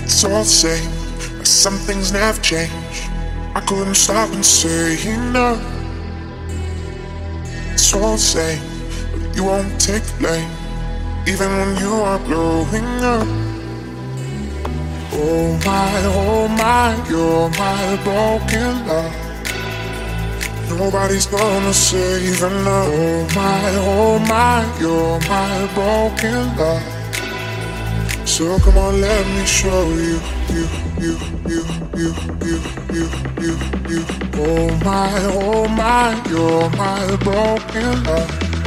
It's all the same, but some things never change. I couldn't stop and say enough. It's all the same, but you won't take the blame, even when you are growing up. Oh my, you're my broken love. Nobody's gonna save enough. Oh my, you're my broken love. So come on, let me show you. Oh my, you're my broken love.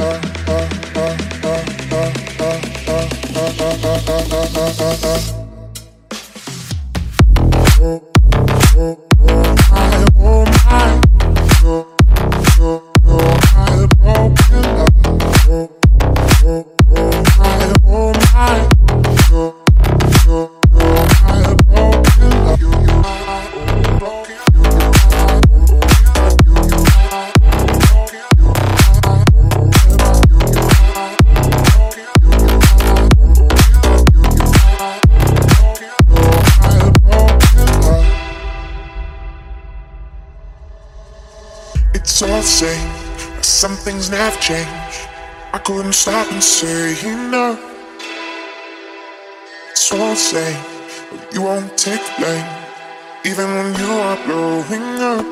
It's all the same, but some things never change. I couldn't stop and say enough. It's all the same, but you won't take the blame, even when you are growing up.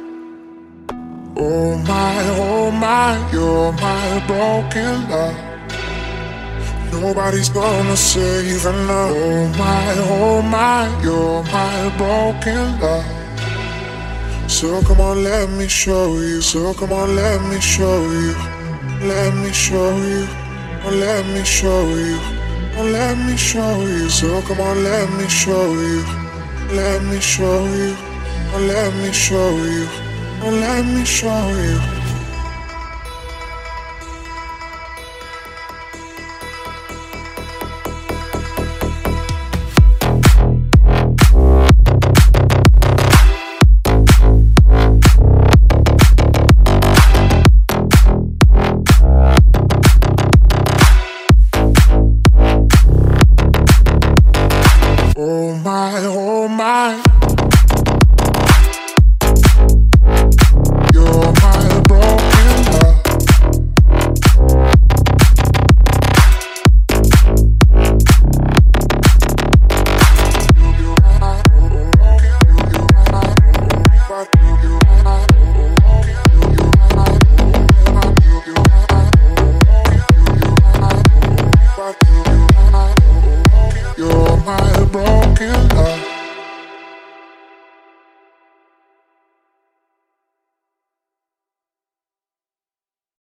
Oh my, you're my broken love. Nobody's gonna save enough. Oh my, you're my broken love. So come on, let me show you. So come on, let me show you. Let me show you. Oh, let me show you. Oh, let me show you. So come on, let me show you. Let me show you. Oh, let me show you. Oh, let me show you.